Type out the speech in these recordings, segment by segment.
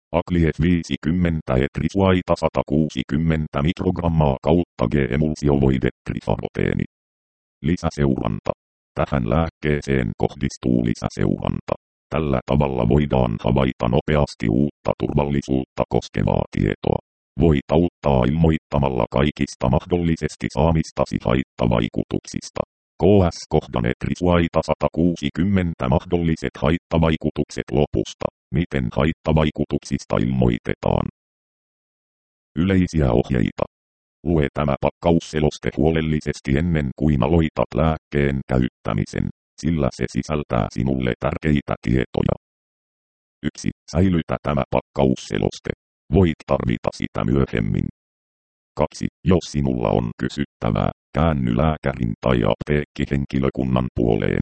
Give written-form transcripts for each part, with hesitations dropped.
Aklief 50 etrisuaita 160 mikrogrammaa kautta G-emulsiovoide trifaroteeni. Lisäseuranta. Tähän lääkkeeseen kohdistuu lisäseuranta. Tällä tavalla voidaan havaita nopeasti uutta turvallisuutta koskevaa tietoa. Voit auttaa ilmoittamalla kaikista mahdollisesti saamistasi haittavaikutuksista. KS-kohdan etrisuaita 160 mahdolliset haittavaikutukset lopusta. Miten haittavaikutuksista ilmoitetaan? Yleisiä ohjeita. Lue tämä pakkausseloste huolellisesti ennen kuin aloitat lääkkeen käyttämisen, sillä se sisältää sinulle tärkeitä tietoja. 1. Säilytä tämä pakkausseloste. Voit tarvita sitä myöhemmin. 2. Jos sinulla on kysyttävää, käänny lääkärin tai apteekkihenkilökunnan puoleen.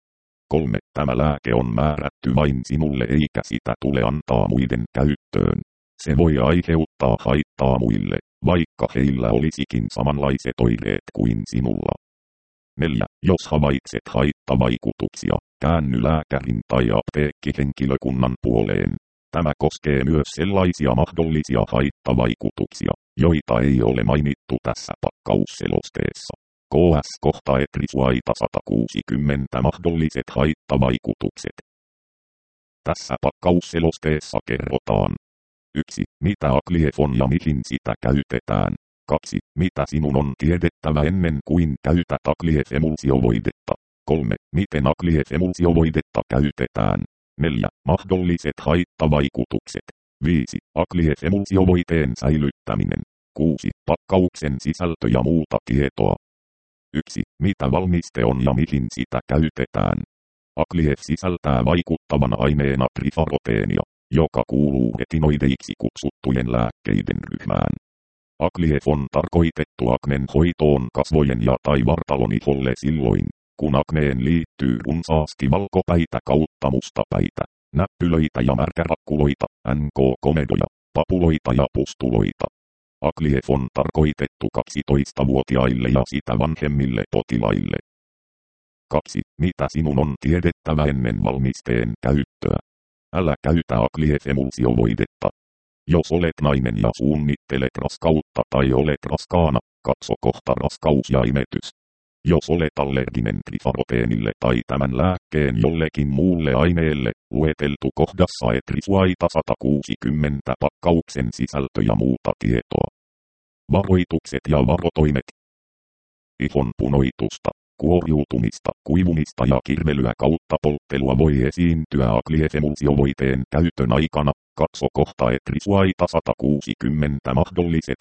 3. Tämä lääke on määrätty vain sinulle eikä sitä tule antaa muiden käyttöön. Se voi aiheuttaa haittaa muille, vaikka heillä olisikin samanlaiset oireet kuin sinulla. 4. Jos havaitset haittavaikutuksia, käänny lääkärin tai apteekkihenkilökunnan puoleen. Tämä koskee myös sellaisia mahdollisia haittavaikutuksia, joita ei ole mainittu tässä pakkausselosteessa. KS-kohta etrisuaita 160 mahdolliset haittavaikutukset. Tässä pakkausselosteessa kerrotaan. 1. Mitä Aklief on ja mihin sitä käytetään. 2. Mitä sinun on tiedettävä ennen kuin käytät Aklief-emulsiovoidetta. 3. Miten Aklief-emulsiovoidetta käytetään. 4. Mahdolliset haittavaikutukset. 5. Aklief-emulsiovoiteen säilyttäminen. 6. Pakkauksen sisältö ja muuta tietoa. 1. Mitä valmiste on ja mihin sitä käytetään. Aklief sisältää vaikuttavan aineena trifaroteenia, joka kuuluu retinoideiksi kutsuttujen lääkkeiden ryhmään. Aklief on tarkoitettu aknen hoitoon kasvojen ja tai vartalon iholle silloin, kun akneen liittyy runsaasti valkopäitä kautta mustapäitä, näppylöitä ja märkärakkuloita, NK-komedoja, papuloita ja pustuloita. Aklief on tarkoitettu 12-vuotiaille ja sitä vanhemmille potilaille. 2. Mitä sinun on tiedettävä ennen valmisteen käyttöä? Älä käytä Aklief-emulsiovoidetta. Jos olet nainen ja suunnittelet raskautta tai olet raskaana, katso kohta raskaus ja imetys. Jos olet allerginen trifaroteenille tai tämän lääkkeen jollekin muulle aineelle, lueteltu kohdassa etrisuaita 160 pakkauksen sisältö ja muuta tietoa. Varoitukset ja varotoimet. Ihon punoitusta, kuoriutumista, kuivumista ja kirvelyä kautta polttelua voi esiintyä Aklief-emulsiovoiteen käytön aikana. Katso kohta etrisuaita 160 mahdolliset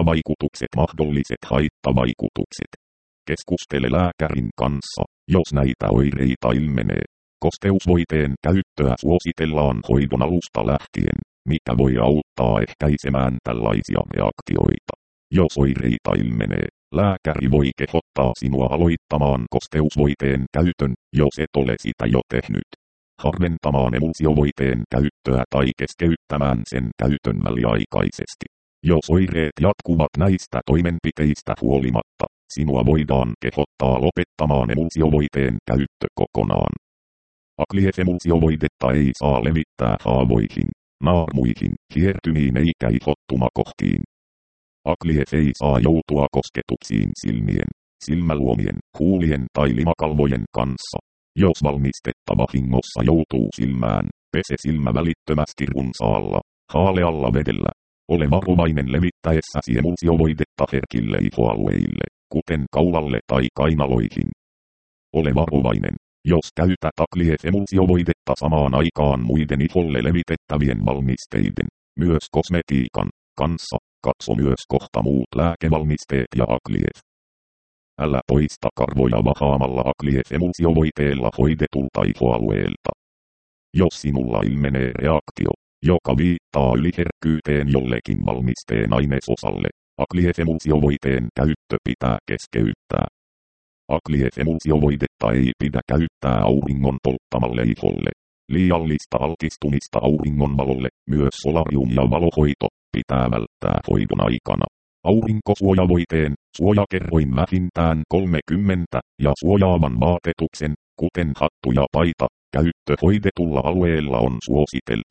haittavaikutukset. Keskustele lääkärin kanssa, jos näitä oireita ilmenee. Kosteusvoiteen käyttöä suositellaan hoidon alusta lähtien, mikä voi auttaa ehkäisemään tällaisia reaktioita. Jos oireita ilmenee, lääkäri voi kehottaa sinua aloittamaan kosteusvoiteen käytön, jos et ole sitä jo tehnyt. Harventamaan emulsiovoiteen käyttöä tai keskeyttämään sen käytön väliaikaisesti. Jos oireet jatkuvat näistä toimenpiteistä huolimatta, sinua voidaan kehottaa lopettamaan emulsiovoiteen käyttö kokonaan. Aklief-emulsiovoidetta ei saa levittää haavoihin, naarmuihin, hiertymiin eikä ihottumakohtiin. Aklief ei saa joutua kosketuksiin silmien, silmäluomien, huulien tai limakalvojen kanssa. Jos valmistetta vahingossa joutuu silmään, pese silmä välittömästi runsaalla, haalealla vedellä. Ole varovainen levittäessäsi emulsiovoidetta herkille ihoalueille, kuten kaulalle tai kainaloihin. Ole varovainen, jos käytät Aklief-emulsiovoidetta samaan aikaan muiden iholle levitettävien valmisteiden, myös kosmetiikan, kanssa. Katso myös kohta muut lääkevalmisteet ja Aklief. Älä poista karvoja vahaamalla Aklief-emulsiovoiteella hoidetulta ihoalueelta. Jos sinulla ilmenee reaktio, joka viittaa yliherkkyyteen jollekin valmisteen ainesosalle, Aklief-emulsiovoiteen käyttö pitää keskeyttää. Aklief-emulsiovoidetta ei pidä käyttää auringon polttamalle iholle. Liiallista altistumista auringonvalolle, myös solarium- ja valohoito, pitää välttää hoidon aikana. Aurinkosuojavoiteen, suojakerroin vähintään 30 ja suojaavan vaatetuksen, kuten hattu ja paita, käyttö hoidetulla alueella on suositeltavaa.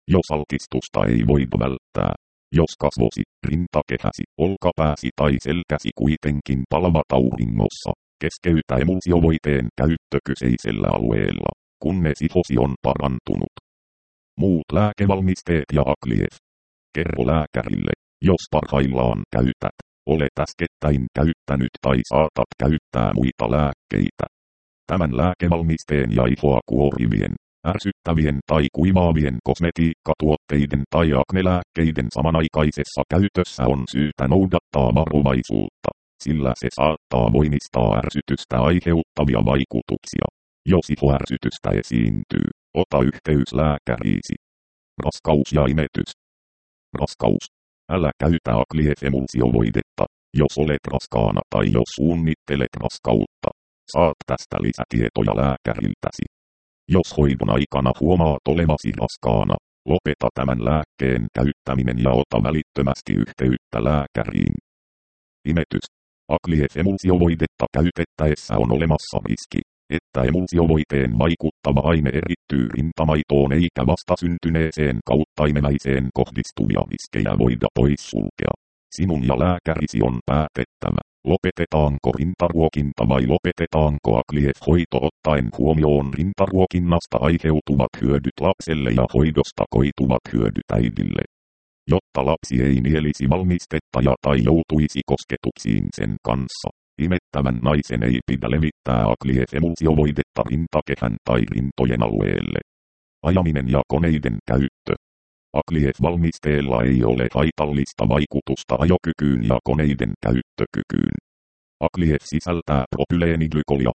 Jos altistusta ei voida välttää. Jos kasvosi, rintakehäsi, olkapääsi tai selkäsi kuitenkin palavat auringossa, keskeytä emulsiovoiteen käyttö kyseisellä alueella, kunnes ihosi on parantunut. Muut lääkevalmisteet ja Aklief. Kerro lääkärille, jos parhaillaan käytät, olet äskettäin käyttänyt tai saatat käyttää muita lääkkeitä. Tämän lääkevalmisteen ja ihoa kuorivien, ärsyttävien tai kuivaavien kosmetiikkatuotteiden tai aknelääkkeiden samanaikaisessa käytössä on syytä noudattaa varovaisuutta, sillä se saattaa voimistaa ärsytystä aiheuttavia vaikutuksia. Jos ihoärsytystä esiintyy, ota yhteys lääkäriisi. Raskaus ja imetys. Raskaus. Älä käytä Aklief-emulsiovoidetta, jos olet raskaana tai jos suunnittelet raskautta. Saat tästä lisätietoja lääkäriltäsi. Jos hoidon aikana huomaat olevasi raskaana, lopeta tämän lääkkeen käyttäminen ja ota välittömästi yhteyttä lääkäriin. Imetys. Aklief-emulsiovoidetta käytettäessä on olemassa riski, että emulsiovoiteen vaikuttava aine erittyy rintamaitoon eikä vastasyntyneeseen kautta imeväiseen kohdistuvia riskejä voida poissulkea. Sinun ja lääkärisi on päätettävä, lopetetaanko rintaruokinta vai lopetetaanko Aklief-hoito ottaen huomioon rintaruokinnasta aiheutuvat hyödyt lapselle ja hoidosta koituvat hyödyt äidille. Jotta lapsi ei nielisi valmistetta ja tai joutuisi kosketuksiin sen kanssa, imettävän naisen ei pidä levittää Aklief-emulsiovoidetta rintakehän tai rintojen alueelle. Ajaminen ja koneiden käyttö. Aklief-valmisteella ei ole haitallista vaikutusta ajokykyyn ja koneiden käyttökykyyn. Aklief sisältää propyleeniglykolia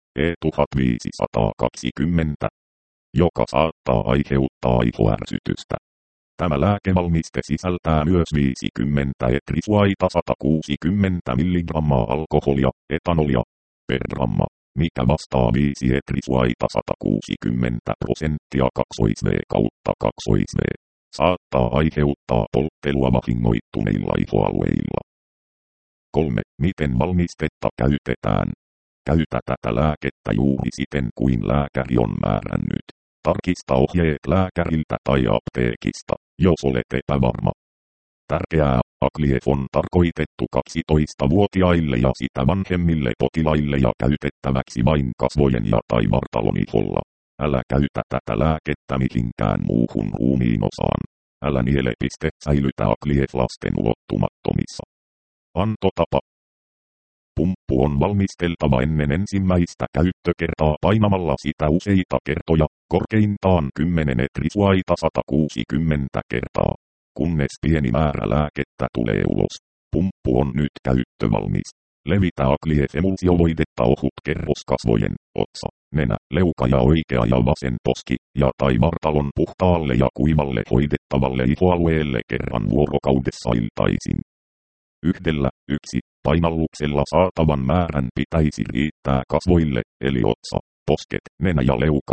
E1520, joka saattaa aiheuttaa ihoärsytystä. Tämä lääkevalmiste sisältää myös 50 etrisuaita 160 mg alkoholia, etanolia, per gramma, mikä vastaa 5 etrisuaita 160% 2V/2V. Saattaa aiheuttaa polttelua vahingoittuneilla ihoalueilla. 3. Miten valmistetta käytetään? Käytä tätä lääkettä juuri siten kuin lääkäri on määrännyt. Tarkista ohjeet lääkäriltä tai apteekista, jos olet epävarma. Tärkeää, Aklief on tarkoitettu 12-vuotiaille ja sitä vanhemmille potilaille ja käytettäväksi vain kasvojen ja tai vartalon iholla. Älä käytä tätä lääkettä mihinkään muuhun ruumiinosaan. Älä niele. Säilytä Aklief lasten ulottumattomissa. Antotapa. Pumppu on valmisteltava ennen ensimmäistä käyttökertaa painamalla sitä useita kertoja, korkeintaan 10 etrisuaita 160 kertaa. Kunnes pieni määrä lääkettä tulee ulos. Pumppu on nyt käyttövalmis. Levitä Aklief-emulsiovoidetta ohut kerros kasvojen, otsa, nenä, leuka ja oikea ja vasen poski, ja tai vartalon puhtaalle ja kuivalle hoidettavalle ihoalueelle kerran vuorokaudessa iltaisin. 1. Painalluksella saatavan määrän pitäisi riittää kasvoille, eli otsa, posket, nenä ja leuka.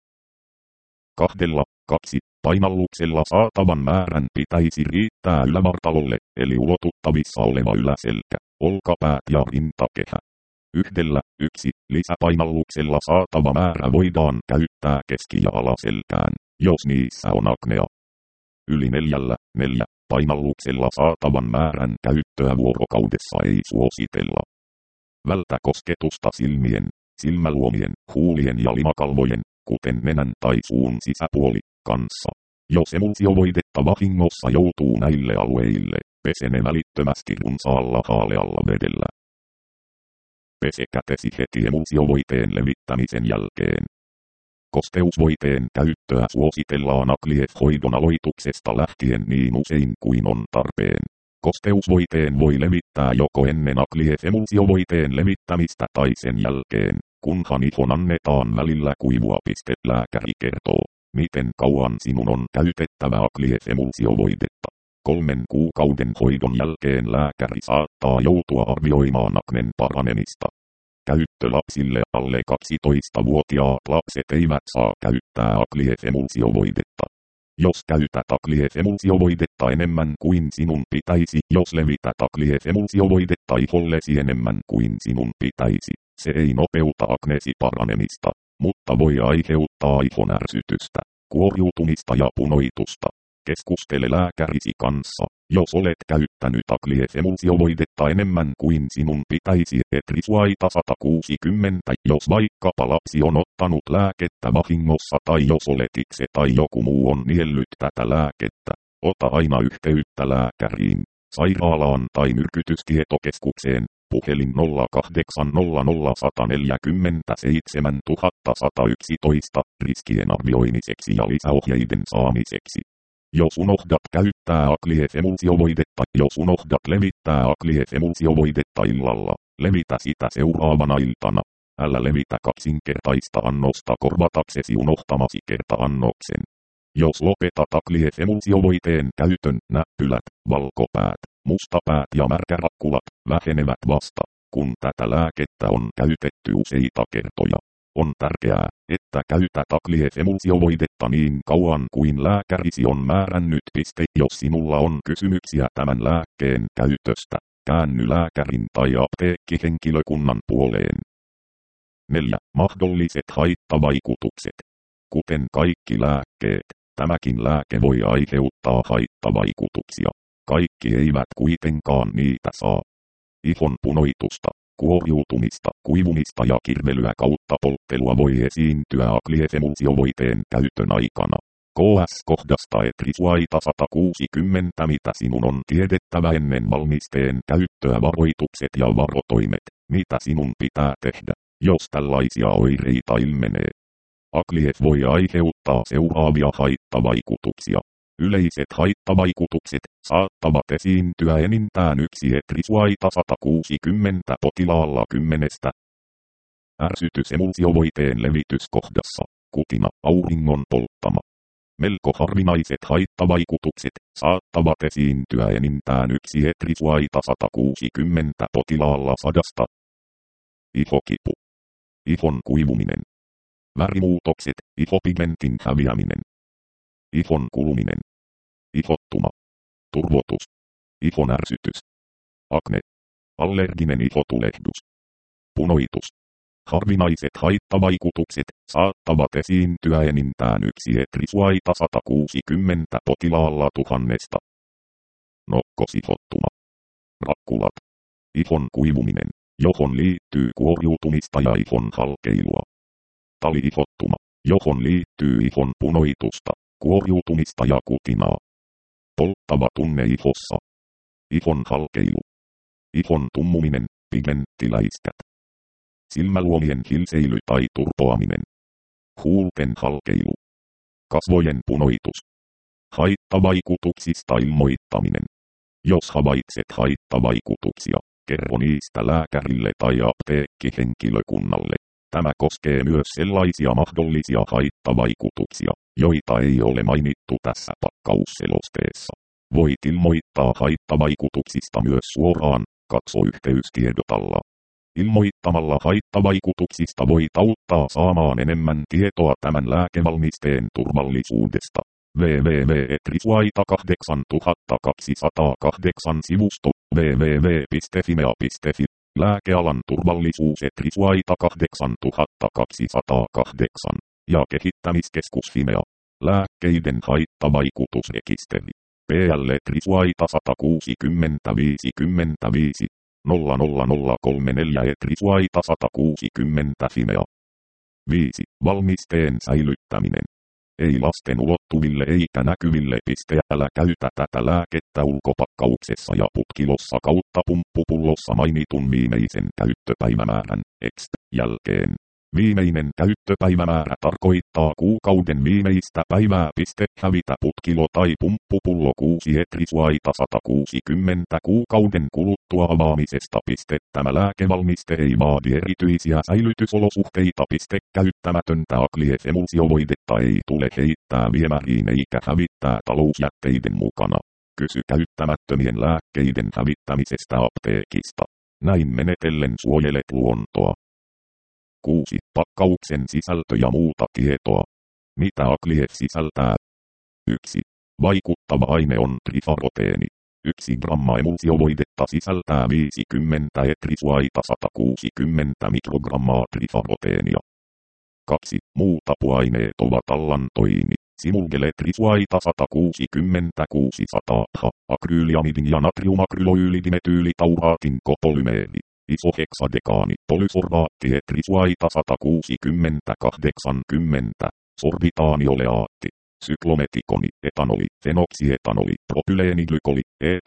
2. Painalluksella saatavan määrän pitäisi riittää ylävartalolle, eli ulotuttavissa oleva yläselkä, olkapäät ja rintakehä. 1. Lisäpainalluksella saatava määrä voidaan käyttää keski- ja alaselkään, jos niissä on aknea. Yli 4. Painalluksella saatavan määrän käyttöä vuorokaudessa ei suositella. Vältä kosketusta silmien, silmäluomien, huulien ja limakalvojen, kuten nenän tai suun sisäpuoli, kanssa. Jos emulsiovoidetta vahingossa joutuu näille alueille, pese ne välittömästi runsaalla haalealla vedellä. Pese kätesi heti emulsiovoiteen levittämisen jälkeen. Kosteusvoiteen käyttöä suositellaan Aklief-hoidon aloituksesta lähtien niin usein kuin on tarpeen. Kosteusvoiteen voi levittää joko ennen Aklief-emulsiovoiteen levittämistä tai sen jälkeen, kunhan ihon annetaan välillä kuivua. Lääkäri kertoo, miten kauan sinun on käytettävä Aklief-emulsiovoidetta. 3 kuukauden hoidon jälkeen lääkäri saattaa joutua arvioimaan aknen paranemista. Käyttö lapsille. Alle 12-vuotiaat lapset eivät saa käyttää Aklief-emulsiovoidetta. Jos käytät Aklief-emulsiovoidetta enemmän kuin sinun pitäisi, jos levität Aklief-emulsiovoidetta ihollesi enemmän kuin sinun pitäisi, se ei nopeuta aknesi paranemista, mutta voi aiheuttaa ihon ärsytystä, kuoriutumista ja punoitusta. Keskustele lääkärisi kanssa, jos olet käyttänyt Aglief-emulsiovoidetta enemmän kuin sinun pitäisi, Etrisuaita 160, jos vaikkapa lapsi on ottanut lääkettä vahingossa tai jos olet itse tai joku muu on niellyt tätä lääkettä. Ota aina yhteyttä lääkäriin, sairaalaan tai myrkytystietokeskukseen, puhelin 0800 147 1111, riskien arvioimiseksi ja lisäohjeiden saamiseksi. Jos unohdat käyttää Aglief-emulsiovoidetta, jos unohdat levittää Aglief-emulsiovoidetta illalla, levitä sitä seuraavana iltana. Älä levitä kaksinkertaista annosta korvataksesi unohtamasi kerta-annoksen. Jos lopetat Aglief-emulsiovoiteen käytön, näppylät, valkopäät, mustapäät ja märkärakkulat vähenevät vasta, kun tätä lääkettä on käytetty useita kertoja. On tärkeää, että käytät Aglief-emulsiovoidetta niin kauan kuin lääkärisi on määrännyt. Jos sinulla on kysymyksiä tämän lääkkeen käytöstä, käänny lääkärin tai apteekkihenkilökunnan puoleen. 4. Mahdolliset haittavaikutukset. Kuten kaikki lääkkeet, tämäkin lääke voi aiheuttaa haittavaikutuksia. Kaikki eivät kuitenkaan niitä saa. Ihon punoitusta, kuoriutumista, kuivumista ja kirvelyä kautta polttelua voi esiintyä Aglief-emulsiovoiteen käytön aikana. KS-kohdasta Etrisuaita 160. Mitä sinun on tiedettävä ennen valmisteen käyttöä? Varoitukset ja varotoimet. Mitä sinun pitää tehdä, jos tällaisia oireita ilmenee? Aglief voi aiheuttaa seuraavia haittavaikutuksia. Yleiset haittavaikutukset saattavat esiintyä enintään yksi Etrisuaita 160 potilaalla 10. Ärsytys emulsiovoiteen levityskohdassa, kutina, auringon polttama. Melko harvinaiset haittavaikutukset saattavat esiintyä enintään yksi Etrisuaita 160 potilaalla 100. Ihokipu. Ihon kuivuminen. Värimuutokset, ihopigmentin häviäminen. Ihon kuluminen. Ihottuma. Turvotus. Ihon ärsytys. Akne. Allerginen ihotulehdus. Punoitus. Harvinaiset haittavaikutukset saattavat esiintyä enintään yksi Etrisuaita 160 potilaalla 1000. Nokkosihottuma. Rakkulat. Ihon kuivuminen, johon liittyy kuoriutumista ja ihon halkeilua. Tali-ihottuma, johon liittyy ihon punoitusta, kuoriutumista ja kutinaa. Polttava tunne ihossa. Ihon halkeilu. Ihon tummuminen, pigmenttiläiskät. Silmäluomien hilseily tai turpoaminen. Huulten halkeilu. Kasvojen punoitus. Haittavaikutuksista ilmoittaminen. Jos havaitset haittavaikutuksia, kerro niistä lääkärille tai apteekkihenkilökunnalle. Tämä koskee myös sellaisia mahdollisia haittavaikutuksia, joita ei ole mainittu tässä pakkausselosteessa. Voit ilmoittaa haittavaikutuksista myös suoraan, katso yhteystiedot alla. Ilmoittamalla haittavaikutuksista voit auttaa saamaan enemmän tietoa tämän lääkevalmisteen turvallisuudesta. www.etrisuaita8208 sivusto www.fimea.fi Lääkealan turvallisuus Etrisuaita 8208 ja kehittämiskeskus Fimea. Lääkkeiden haittavaikutusrekisteri. PL Etrisuaita 160 55 00034 Etrisuaita 160 Fimea. 5. Valmisteen säilyttäminen. Ei lasten ulottuville eikä näkyville. Älä käytä tätä lääkettä ulkopakkauksessa ja putkilossa kautta pumppupullossa mainitun viimeisen käyttöpäivämäärän jälkeen. Viimeinen käyttöpäivämäärä tarkoittaa kuukauden viimeistä päivää. Hävitä putkilo tai pumppupullo 6 Etrisuaita 160 kuukauden kuluttua avaamisesta. Tämä lääkevalmiste ei vaadi erityisiä säilytysolosuhteita. Käyttämätöntä Aglief-emulsiovoidetta ei tule heittää viemäriin eikä hävittää talousjätteiden mukana. Kysy käyttämättömien lääkkeiden hävittämisestä apteekista. Näin menetellen suojelet luontoa. 6. Pakkauksen sisältö ja muuta tietoa. Mitä Aglief sisältää? 1. Vaikuttava aine on trifaroteeni. 1 gramma emulsiovoidetta sisältää 50 Etrisuaita 160 mikrogrammaa trifaroteenia. 2. Muut apuaineet ovat allantoini, Simulgele trisuaita 160 600 akryyliamidin ja natriumakrylolyylidimetyyli-tauraatin kopolymeeri. Isoheksadekaani polysorbaatti trisuaita 160 80 sorbitaanioleaatti. Syklometikoni, etanoli, fenoksietanoli, propyleenglykoli,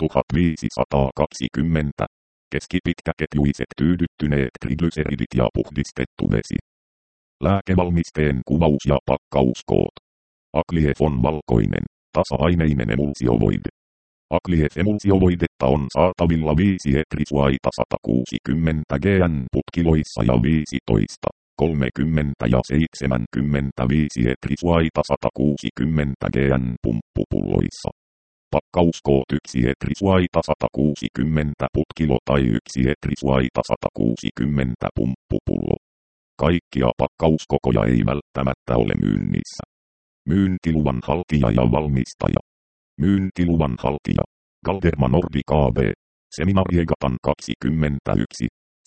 E1520. Keskipitkäketjuiset tyydyttyneet triglyceridit ja puhdistettu vesi. Lääkevalmisteen kuvaus ja pakkauskoot. Aklief on valkoinen, tasa-aineinen emulsiovoide. Aklief-emulsiovoidetta on saatavilla 5 trisuaita 160 gn putkiloissa ja 15, 30 ja 75 trisuaita 160 gn pumppupulloissa. Pakkauskoot 1 trisuaita 160 putkilo tai 1 trisuaita 160 pumppupullo. Kaikkia pakkauskokoja ei välttämättä ole myynnissä. Myyntiluvan haltija ja valmistaja. Myyntiluvan haltija. Galderma Nordic AB. Seminariegatan 21.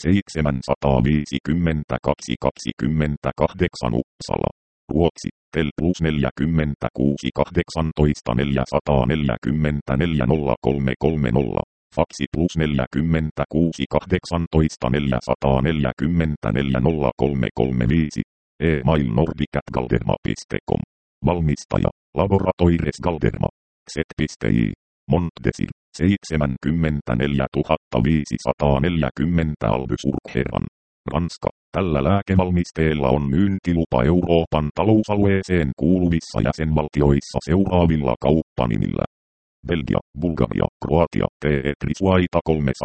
752 28 Uppsala. Ruotsi. Tel plus 46 18 444 0330. Faksi plus 46 18 444 0335. E-mail nordic@galderma.com. Valmistaja. Laboratoires Galderma. Z.I. Montdesir. 74 540 Albuquerque. Ranska. Tällä lääkevalmisteella on myyntilupa Euroopan talousalueeseen kuuluvissa jäsenvaltioissa seuraavilla kauppanimillä. Belgia, Bulgaria, Kroatia, TE trisuaita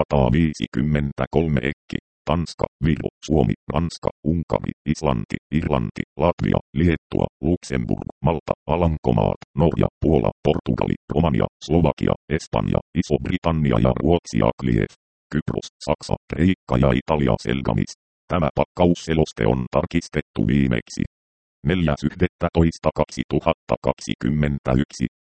353 Ekki. Tanska, Viro, Suomi, Ranska, Unkari, Islanti, Irlanti, Latvia, Liettua, Luxemburg, Malta, Alankomaat, Norja, Puola, Portugali, Romania, Slovakia, Espanja, Iso-Britannia ja Ruotsi Aklief. Kypros, Saksa, Kreikka ja Italia Selgamis. Tämä pakkausseloste on tarkistettu viimeksi 4.11.2021.